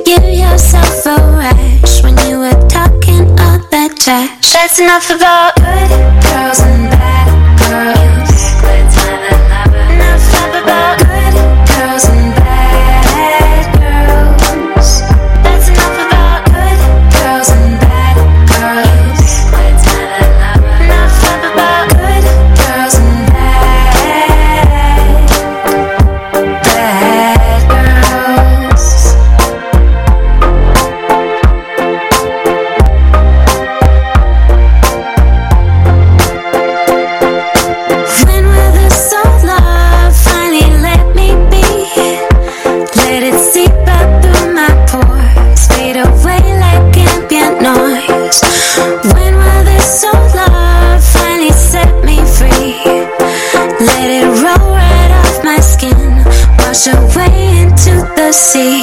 give yourself a rash when you were talking all that trash. That's enough about good girls and bad girls. Enough about good girls and bad girls. That's enough about good girls and bad girls. Enough about good girls and bad girls. When will this old love finally let me be? Let it seep up through my pores, fade away like ambient noise. When will this old love finally set me free? Let it roll right off my skin, wash away into the sea.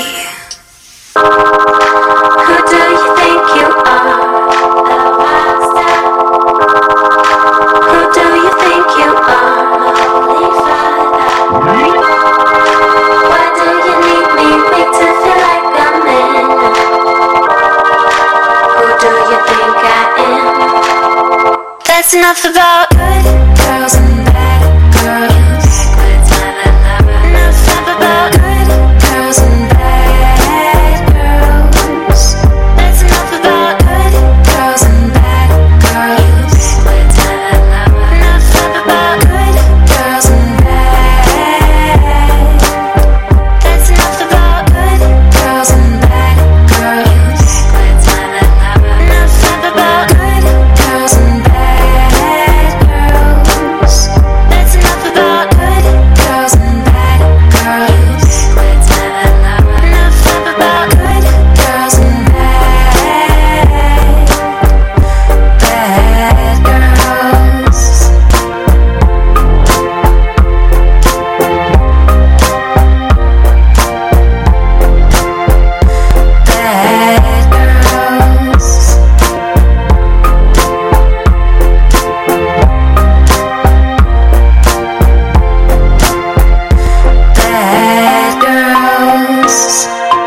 Who do you think you are? The monster. Who do you think you are? Holy Father. Why do you need me weak to feel like I'm in? Who do you think I am? That's enough about good girls and bad girls. Enough about good girls and bad girls. That's enough about good girls and bad girls. Enough about good girls and bad. That's enough about good girls and bad girls. Enough about good girls and bad girls. That's enough about good girls and bad girls. Enough about good girls and bad girls. Bad girls. Bad girls.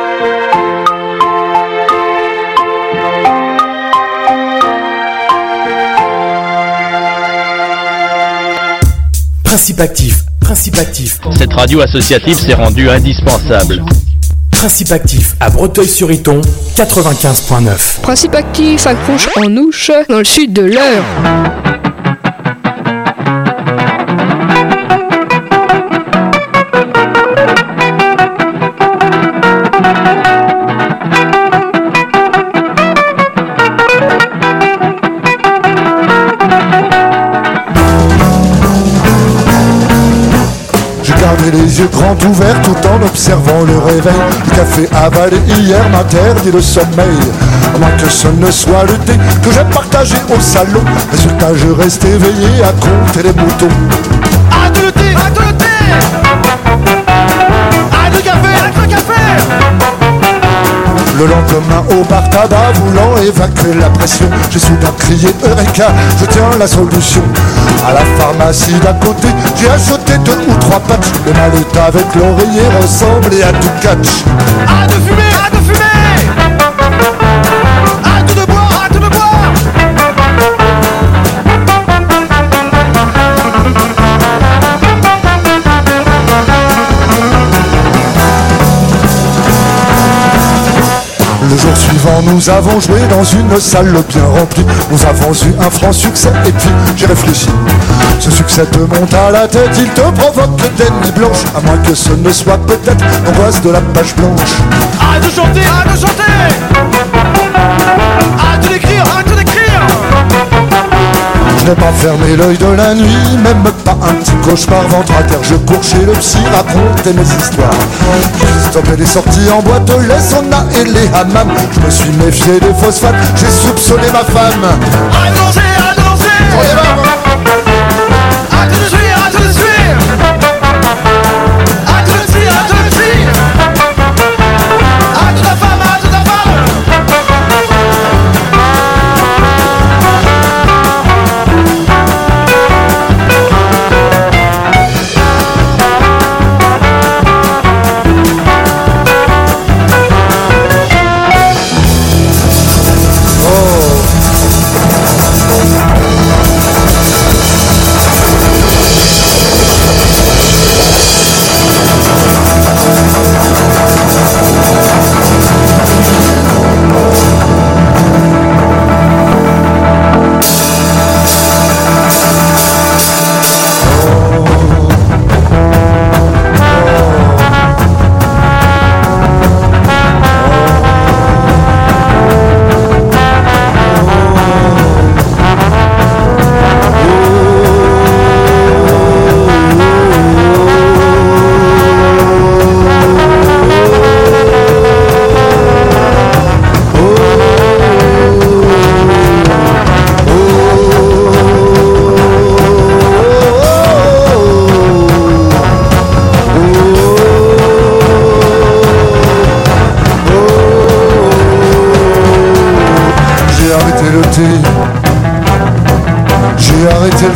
Principe actif, principe actif. Cette radio associative s'est rendue indispensable. Principe actif à Breteuil-sur-Iton, 95.9. Principe actif à Cronche-en-Ouche, dans le sud de l'Eure. J'ai gardé les yeux grands ouverts tout en observant le réveil. Le café avalé hier m'interdit le sommeil. À moins que ce ne soit le thé que j'ai partagé au salon. Résultat, je reste éveillé à compter les moutons. Arrête le thé, arrête le thé. Arrête le café, arrête le café. Le lendemain au bar tabac, voulant évacuer la pression, j'ai soudain crié Eureka, je tiens la solution. À la pharmacie d'à côté, j'ai acheté 2 ou 3 patchs. Le mallet avec l'oreiller ressemblait à du catch. Arrête de fumer, arrête de fumer. Arrête de boire, arrête de boire. Le jour suivant, nous avons joué dans une salle bien remplie. Nous avons eu un franc succès et puis j'ai réfléchi. Ce succès te monte à la tête, il te provoque des nuits blanches. À moins que ce ne soit peut-être l'angoisse de la page blanche. Arrête de chanter, arrête de chanter. Arrête d'écrire, arrête d'écrire. Je n'ai pas fermé l'œil de la nuit, même pas un petit cauchemar. Ventre à terre, je cours chez le psy, raconter mes histoires. J'ai stoppé les sorties en boîte, les saunas et les hammams. Je me suis méfié des phosphates, j'ai soupçonné ma femme. Arrête de danser, arrête de danser. Arrête de suivre, arrête de suivre. Arrête de suivre, arrête de suivre. Arrête de ta femme, arrête de ta femme.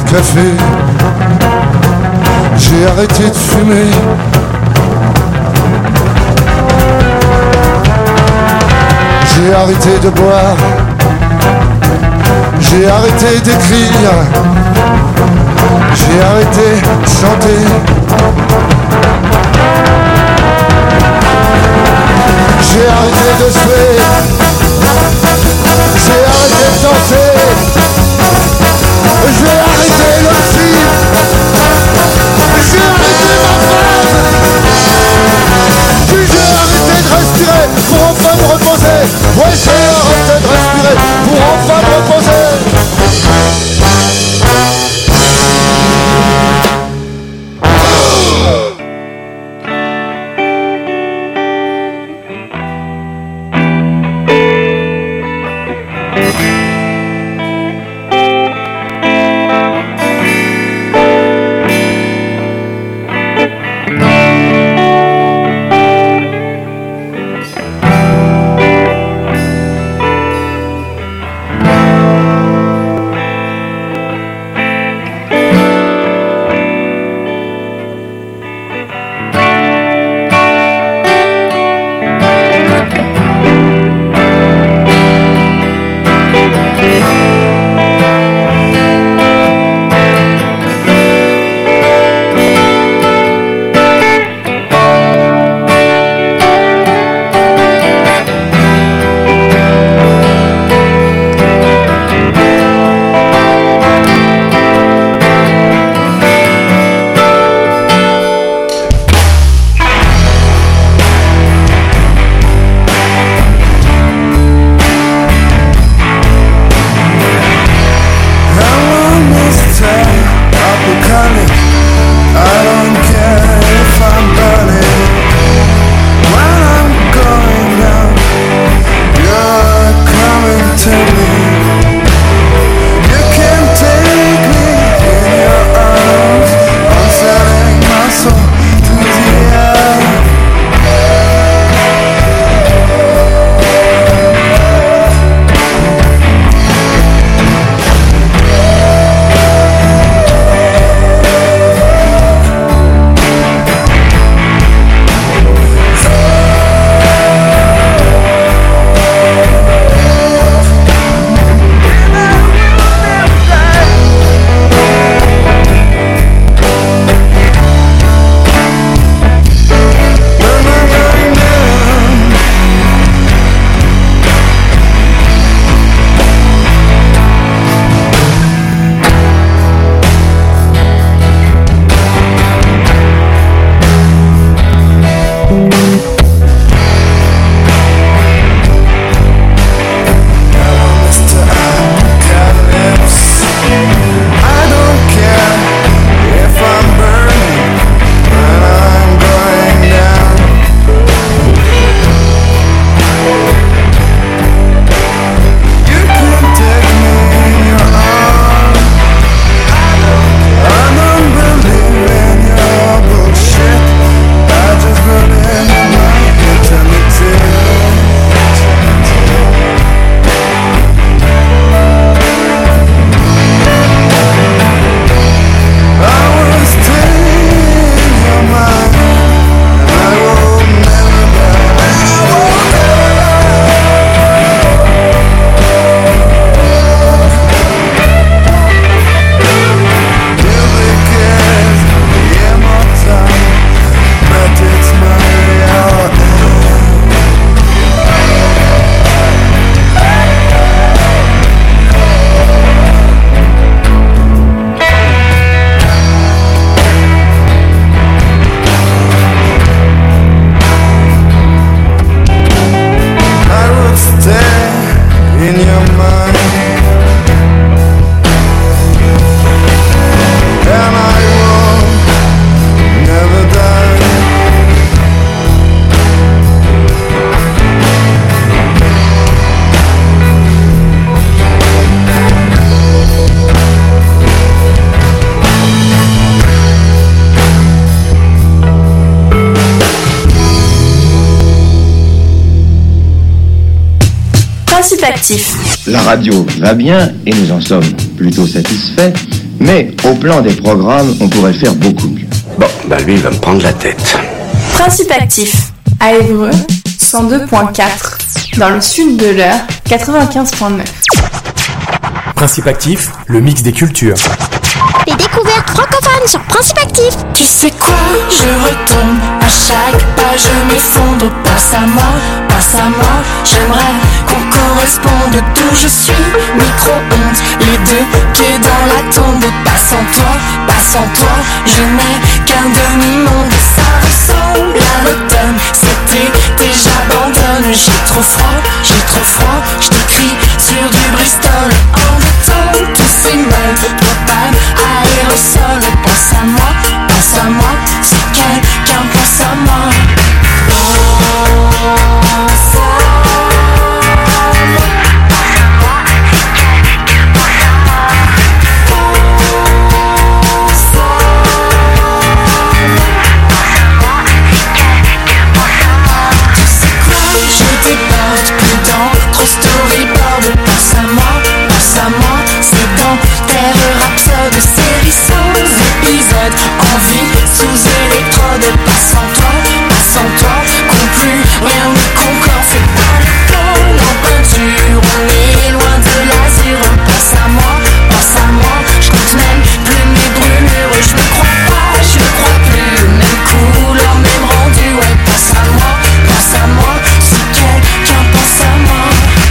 café. J'ai arrêté de fumer. J'ai arrêté de boire. J'ai arrêté d'écrire. J'ai arrêté de chanter. J'ai arrêté de suer. J'ai arrêté de danser. J'ai arrêté le film. J'ai arrêté ma femme. Puis j'ai arrêté de respirer pour enfin me reposer. Ouais, j'ai arrêté de respirer pour enfin me reposer. Principe actif. La radio va bien et nous en sommes plutôt satisfaits, Mais au plan des programmes, on pourrait faire beaucoup mieux. Bon, bah lui, il va me prendre la tête. Principe actif, à Évreux, 102.4, dans le sud de l'Eure, 95.9. Principe actif, le mix des cultures. Les découvertes francophones sur Principe actif. Tu sais quoi, je retombe à chaque pas, je m'effondre, passe à moi, j'aimerais qu'on corresponde d'où je suis, micro-ondes, les deux pieds dans la tombe, passe en toi, je n'ai qu'un demi-monde, ça ressemble à l'automne, cet été j'abandonne, j'ai trop froid, je t'écris sur du Bristol, en béton, tous ces modes, propane, aérosol, pense à moi, si quelqu'un pense à moi. Série sans épisode, en vie sous électrode, passe en toi, qu'on plus rien ne concorde, c'est pas l'école en peinture, on est loin de l'azur, passe à moi, je compte même plus mes brûlures, je ne crois pas, je ne crois plus, même couleur, même rendu, ouais, pense à moi, si quelqu'un pense à moi.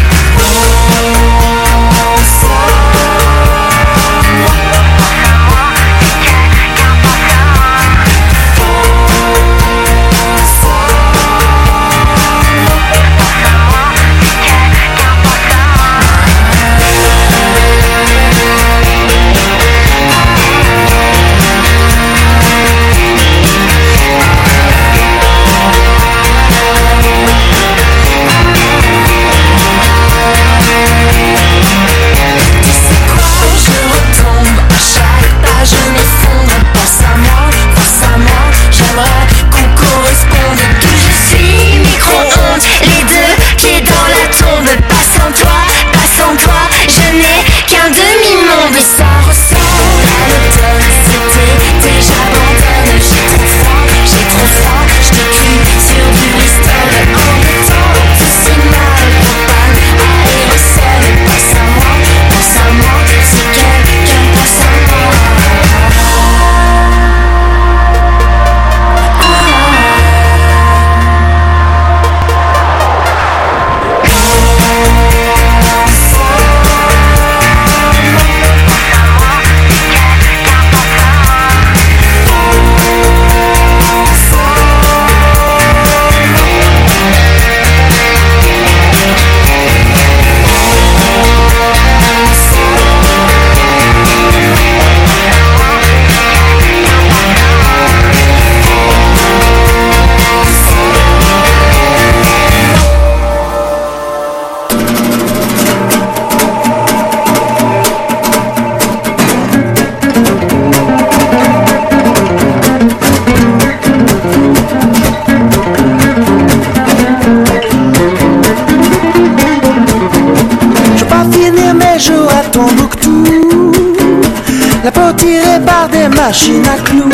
Machine à clous.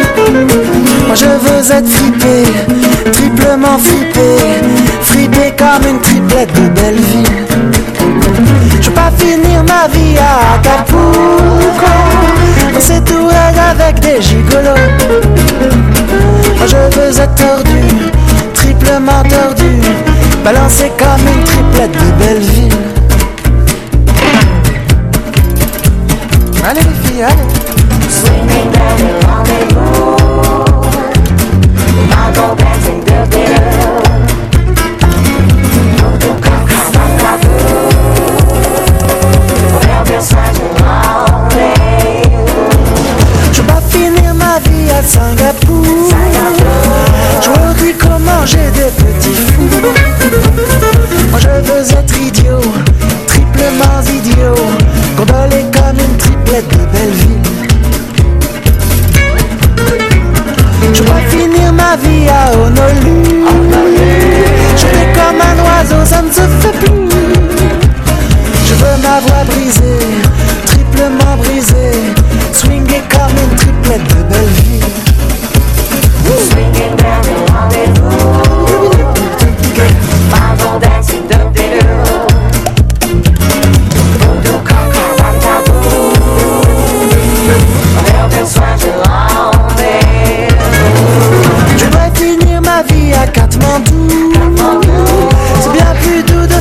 Moi je veux être fripé, triplement fripé, fripé comme une triplette de Belleville. Je veux pas finir ma vie à Acapulco, dans ces tourelles avec des gigolos. Moi je veux être tordu, triplement tordu, balancé comme une triplette de Belleville. Allez les filles, allez. Swinging down the rendezvous, I'll go dancing the bill. Autocar dans la boue, faire bien soigner l'enlever. Je veux pas finir ma vie à Singapour, je veux comment j'ai des petits fous. Moi je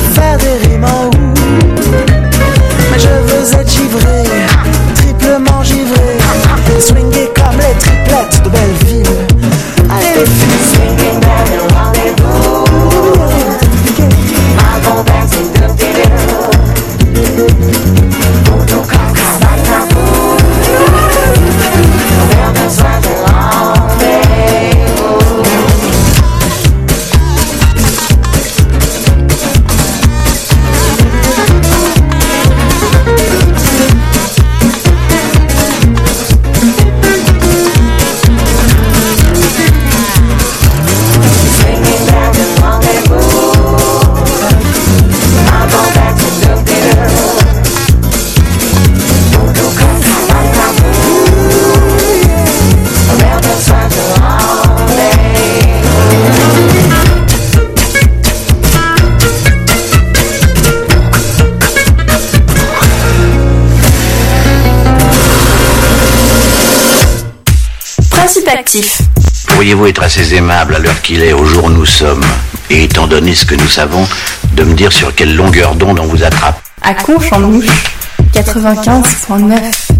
faire des rimes en ou. Mais je veux être givré, triplement givré, swinguer comme les triplettes de Belleville. Allez les filles, swinging dans le rendez-vous. My go back to the video. Auto caca dans ta boue. Faire besoin de rendez-vous. Actif. Pourriez-vous être assez aimable à l'heure qu'il est, au jour où nous sommes, et étant donné ce que nous savons, de me dire sur quelle longueur d'onde on vous attrape? À Conches en Ouche, 95.9.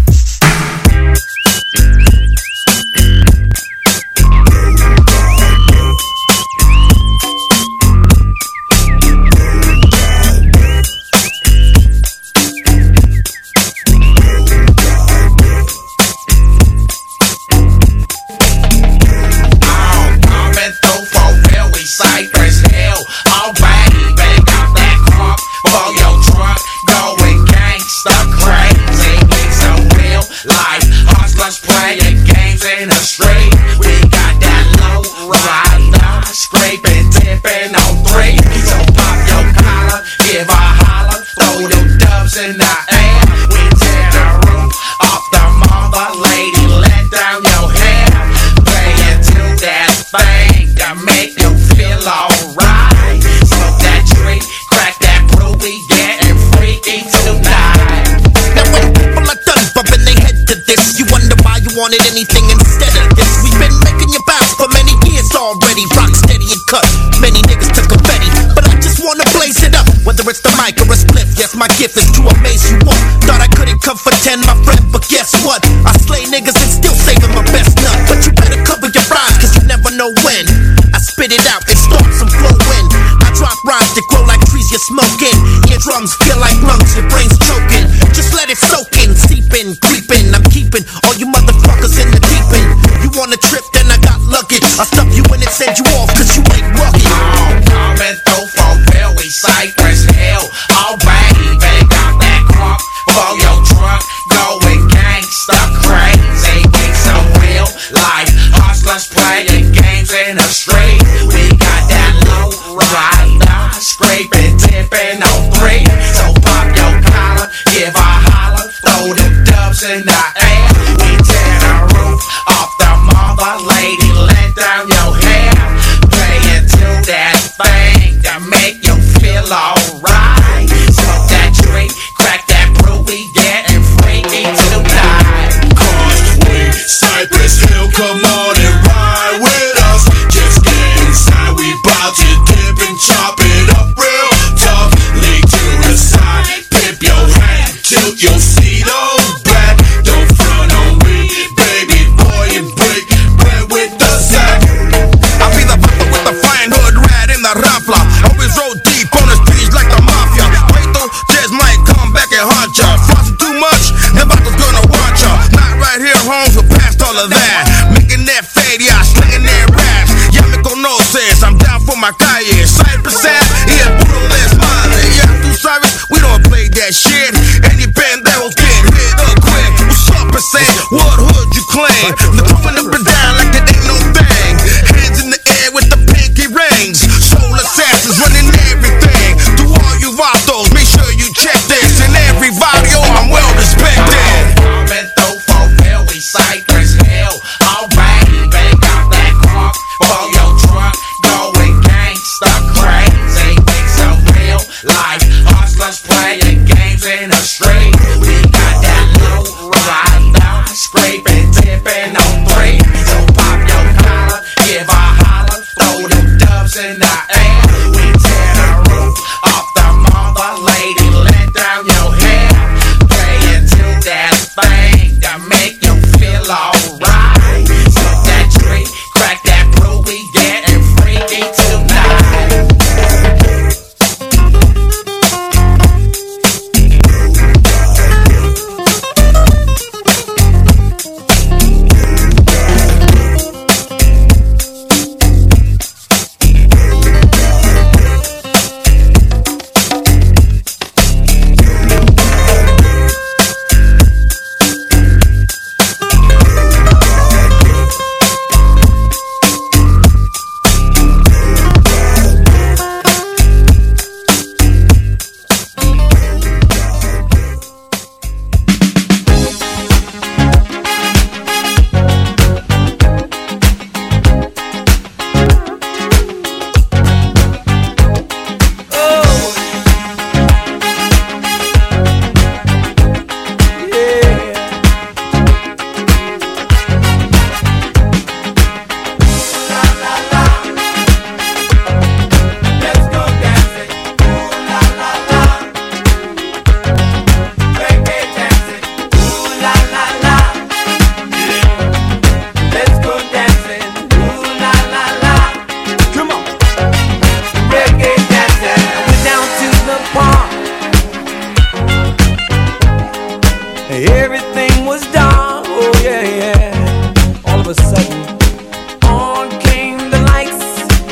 Wanted anything instead of this. We've been making you bounce for many years already. Rock steady and cut. Many niggas took confetti, but I just wanna blaze it up. Whether it's the mic or a spliff, yes, my gift is to amaze you all. Thought I couldn't come for 10, my friend, but guess what? I slay niggas and still saving my best nut. But you better cover your rhymes, cause you never know when I spit it out and start some flowing. I drop rhymes that grow like trees you're smoking. Eardrums feel like lungs, your brain's choking. Just let it soak in, seep in, creeping. I'm keeping all you motherfuckers in the deep end. You want a trip, then I got luggage. I'll stuff you in and send you off, cause you ain't rugged. Coming through for real, we Cypress Hill. All baby, got that crunk for your trunk. Going gangsta crazy, we so real life. Hustlers playing games in the street. We got that low rider, scraping, tipping on 3. So pop your collar, give a holler, throw them dubs in the air. We tear the roof off the mother, lady, let down your hair. Play into that thing that make you feel alright. Smoke that drink, crack that brew, we getting freaky tonight. Cause we Cypress Hill, come on and ride with us. Just get inside, we bout to dip and chop it up real tough. Lay to the side, pip your hat, tilt your seat on back. Don't front on me, baby boy, and break bread with the sack. I'll be the papa with the flying hood rat in the raffla. Always roll deep on the streets like the mafia. Wait though, just might come back and haunt ya. Flossing too much, the battle's gonna want ya. Not right here, Holmes, we're past all of that. Making that fade, yeah, slinging that raps. Ya me conoces, I'm down for my calle. Cypress Ave, yeah, puro desmadre. Yeah, tú sabes, we don't play that shit. Any pendejos get hit up quick. What's up, percent? What hood you claim? They're throwing up and down like it ain't no thing. Hands in the air with the pinky rings. Soul assassins running everything. To all you vatos, make sure you check this. And every video, I'm well respected. Coming through for real, we Cypress Hill. All baby, got that crunk for your trunk. Going gangsta crazy, we so real life. Hustlers playing games in the street. We got that low rider, scraping, tipping on 3. So pop your collar, give a holler, throw them dubs in the air. We tear the roof off the Everything was dark, oh yeah, yeah. All of a sudden, on came the lights,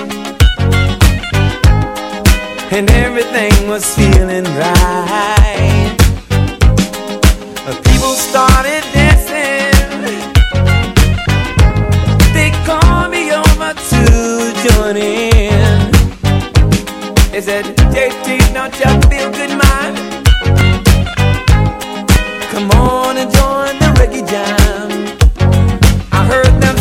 and everything was feeling right. People started dancing, they called me over to join in. They said, JT, don't you feel good, man? Come on and join the reggae jam. I heard them